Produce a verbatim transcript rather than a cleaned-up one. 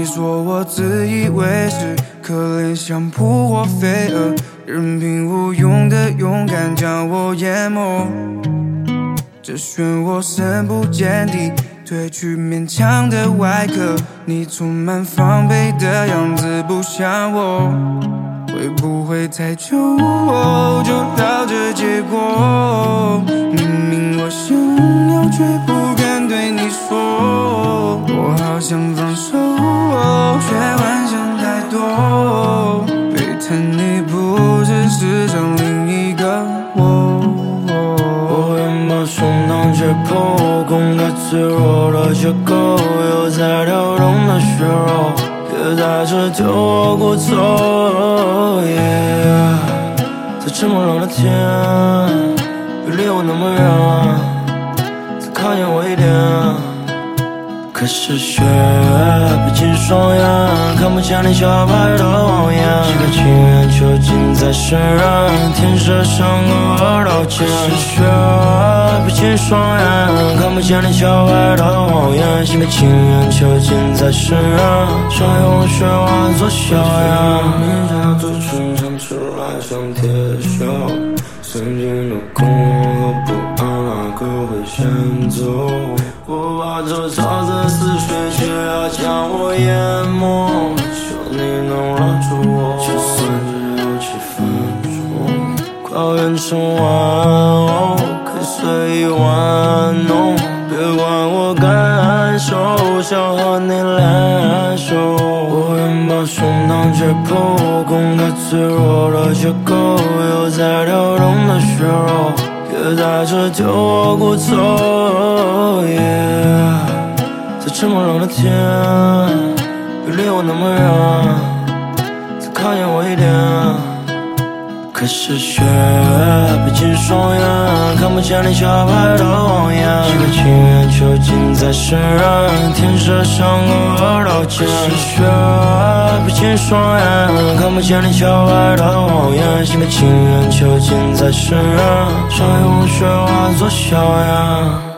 说我自以为是，可怜像扑火飞蛾，任凭无用的勇敢将我淹没。这漩涡深不见底，褪去勉强的外壳，你充满防备的样子不像我。会不会太久就到这结果？明明我想要，却不敢对你说。我好想放手，却幻想太多。背叛你不只是想另一个我。 我愿把胸膛解剖，公开脆弱的结构，有在跳动的血肉，别在这丢我骨头。Yeah， 在这么冷的天，别离我那么远，再靠近我一点。可是雪逼近双眼，看不见你小白的谎言。心甘情愿囚禁在身人，天色像个二道剑。可是雪逼近双眼，看不见你小白的谎言。心甘情愿囚禁在身人，想用雪化作硝烟。你家族群唱出来像铁锈，曾经的恐慌和不安，哪个会先走？我把这潮色似水，却要将我淹没。求你能拉住我，就算只有几分钟，快变成玩偶，可以随意玩弄。别管我感受，想和你联手。我愿把胸膛解剖，公开脆弱的结构，有在跳动的血肉，别在这丢我骨头。Yeah， 在这么冷的天，别离我那么远，再靠近我一点。可是雪逼近双眼，看不见你小白的谎言。心甘情愿囚禁在身人，天色像个二道剑。可是雪逼近双眼，看不见你小白的谎言。心甘情愿囚禁在身人，想用雪化作硝烟。